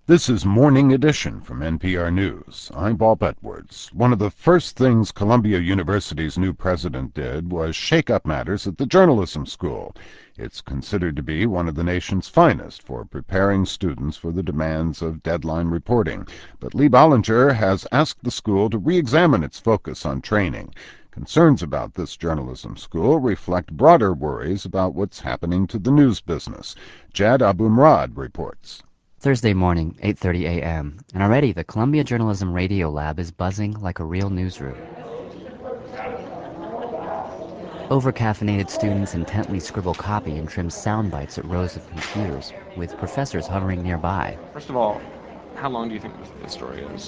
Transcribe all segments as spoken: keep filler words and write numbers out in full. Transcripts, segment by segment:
This is Morning Edition from N P R News. I'm Bob Edwards. One of the first things Columbia University's new president did was shake up matters at the journalism school. It's considered to be one of the nation's finest for preparing students for the demands of deadline reporting. But Lee Bollinger has asked the school to re-examine its focus on training. Concerns about this journalism school reflect broader worries about what's happening to the news business. Jad Abumrad reports. Thursday morning, eight thirty a m, and already the Columbia Journalism Radio Lab is buzzing like a real newsroom. Over-caffeinated students intently scribble copy and trim sound bites at rows of computers, with professors hovering nearby. First of all, how long do you think this story is?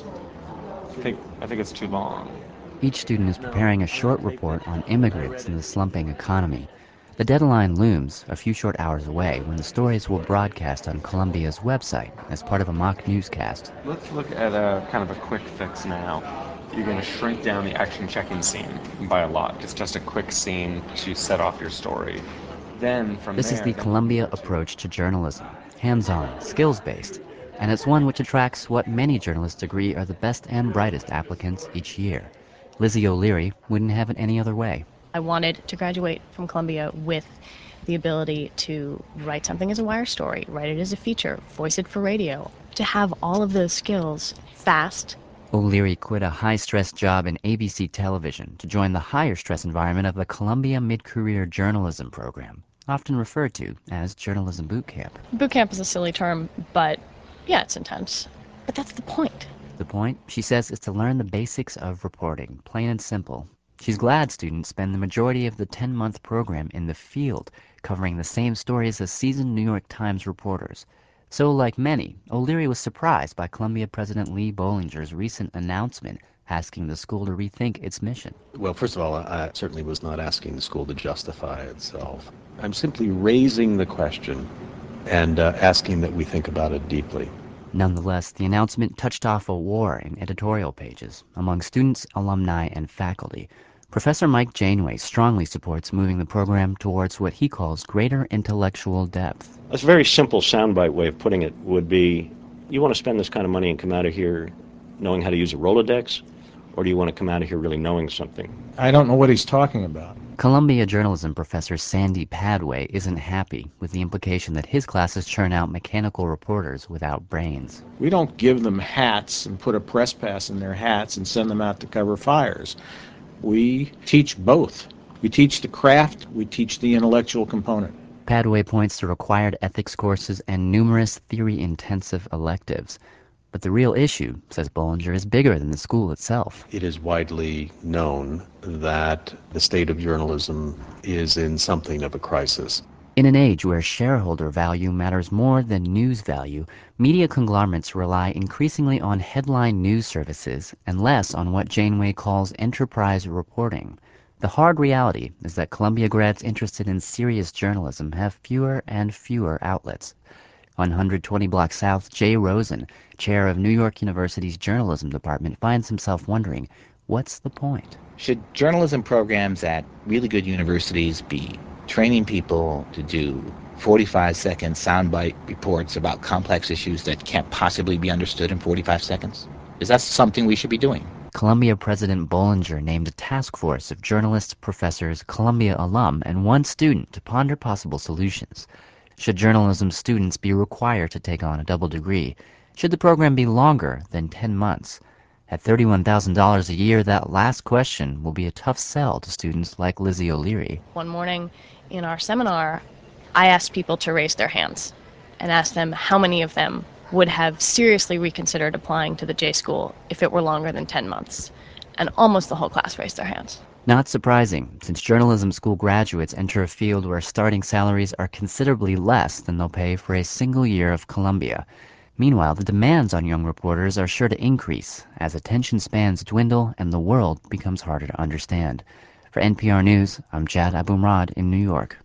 I think, I think it's too long. Each student is preparing a short report on immigrants and the slumping economy. The deadline looms a few short hours away when the stories will broadcast on Columbia's website as part of a mock newscast. Let's look at a kind of a quick fix now. You're going to shrink down the action checking scene by a lot. It's just a quick scene to set off your story. Then from This there, is the Columbia approach to journalism, hands-on, skills-based, and it's one which attracts what many journalists agree are the best and brightest applicants each year. Lizzie O'Leary wouldn't have it any other way. I wanted to graduate from Columbia with the ability to write something as a wire story, write it as a feature, voice it for radio, to have all of those skills fast. O'Leary quit a high-stress job in A B C television to join the higher-stress environment of the Columbia Mid-Career Journalism Program, often referred to as Journalism Boot Camp. Boot camp is a silly term, but yeah, it's intense. But that's the point. The point, she says, is to learn the basics of reporting, plain and simple. She's glad students spend the majority of the ten-month program in the field, covering the same stories as seasoned New York Times reporters. So, like many, O'Leary was surprised by Columbia President Lee Bollinger's recent announcement asking the school to rethink its mission. Well, first of all, I certainly was not asking the school to justify itself. I'm simply raising the question and uh, asking that we think about it deeply. Nonetheless, the announcement touched off a war in editorial pages among students, alumni, and faculty. Professor Mike Janeway strongly supports moving the program towards what he calls greater intellectual depth. A very simple soundbite way of putting it would be, you want to spend this kind of money and come out of here knowing how to use a Rolodex, or do you want to come out of here really knowing something? I don't know what he's talking about. Columbia journalism professor Sandy Padway isn't happy with the implication that his classes churn out mechanical reporters without brains. We don't give them hats and put a press pass in their hats and send them out to cover fires. We teach both. We teach the craft, we teach the intellectual component. Padway points to required ethics courses and numerous theory-intensive electives. But the real issue, says Bollinger, is bigger than the school itself. It is widely known that the state of journalism is in something of a crisis. In an age where shareholder value matters more than news value, media conglomerates rely increasingly on headline news services and less on what Janeway calls enterprise reporting. The hard reality is that Columbia grads interested in serious journalism have fewer and fewer outlets. On one twenty Block South, Jay Rosen, chair of New York University's journalism department, finds himself wondering, what's the point? Should journalism programs at really good universities be training people to do forty-five second soundbite reports about complex issues that can't possibly be understood in forty-five seconds? Is that something we should be doing? Columbia President Bollinger named a task force of journalists, professors, Columbia alum, and one student to ponder possible solutions. Should journalism students be required to take on a double degree? Should the program be longer than ten months? At thirty-one thousand dollars a year, that last question will be a tough sell to students like Lizzie O'Leary. One morning in our seminar, I asked people to raise their hands and asked them how many of them would have seriously reconsidered applying to the J School if it were longer than ten months. And almost the whole class raised their hands. Not surprising, since journalism school graduates enter a field where starting salaries are considerably less than they'll pay for a single year of Columbia. Meanwhile, the demands on young reporters are sure to increase as attention spans dwindle and the world becomes harder to understand. For N P R News, I'm Jad Abumrad in New York.